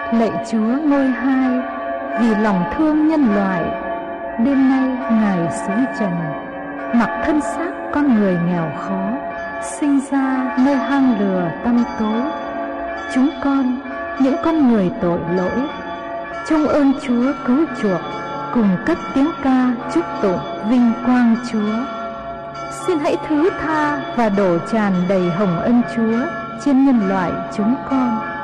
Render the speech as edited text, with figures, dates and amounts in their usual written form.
Lạy Chúa ngôi hai, vì lòng thương nhân loại, đêm nay Ngài xuống trần, mặc thân xác con người nghèo khó, sinh ra nơi hang lửa tăm tối. Chúng con, những con người tội lỗi, trông ơn Chúa cứu chuộc, cùng cất tiếng ca chúc tụng vinh quang Chúa. Xin hãy thứ tha và đổ tràn đầy hồng ân Chúa trên nhân loại chúng con.